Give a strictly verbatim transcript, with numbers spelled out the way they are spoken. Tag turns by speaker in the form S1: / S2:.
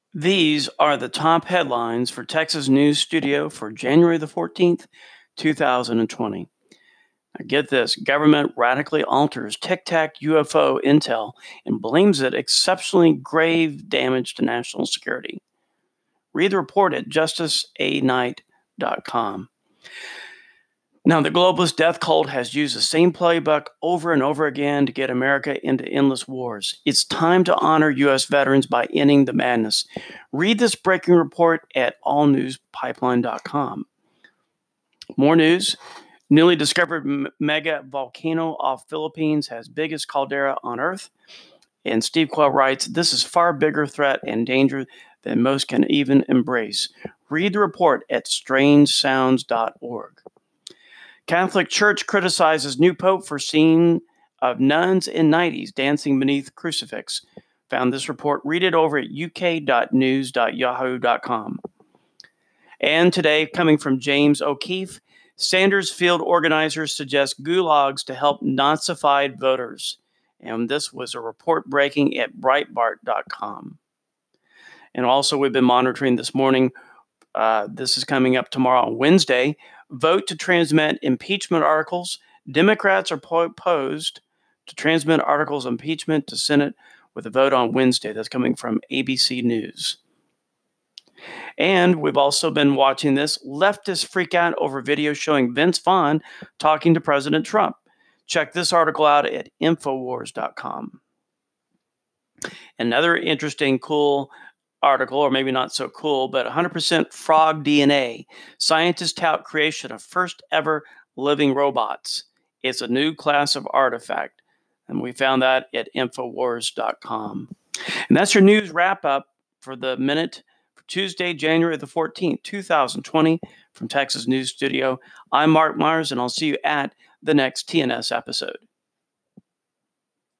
S1: These are the top headlines for Texas News Studio for January the fourteenth, two thousand twenty. Now get this, government radically alters Tic Tac U F O intel and blames it exceptionally grave damage to national security. Read the report at justice a knight dot com. Now, the globalist death cult has used the same playbook over and over again to get America into endless wars. It's time to honor U S veterans by ending the madness. Read this breaking report at all news pipeline dot com. More news. Newly discovered m- mega volcano off Philippines has biggest caldera on Earth. And Steve Quayle writes, this is far bigger threat and danger than most can even embrace. Read the report at strange sounds dot org. Catholic Church criticizes new pope for scene of nuns in nineties dancing beneath crucifix. Found this report. Read it over at u k dot news dot yahoo dot com. And today, coming from James O'Keefe, Sanders field organizers suggest gulags to help Nazified voters. And this was a report breaking at breitbart dot com. And also, we've been monitoring this morning. Uh, this is coming up tomorrow on Wednesday. Vote to transmit impeachment articles. Democrats are opposed to transmit articles of impeachment to Senate with a vote on Wednesday. That's coming from A B C News. And we've also been watching this. Leftists freak out over video showing Vince Vaughn talking to President Trump. Check this article out at infowars dot com. Another interesting, cool article, or maybe not so cool, but one hundred percent frog D N A. Scientists tout creation of first ever living robots. It's a new class of artifact, and we found that at infowars dot com. And that's your news wrap up for the minute for Tuesday, January the fourteenth, two thousand twenty, from Texas News Studio. I'm Mark Myers, and I'll see you at the next T N S episode.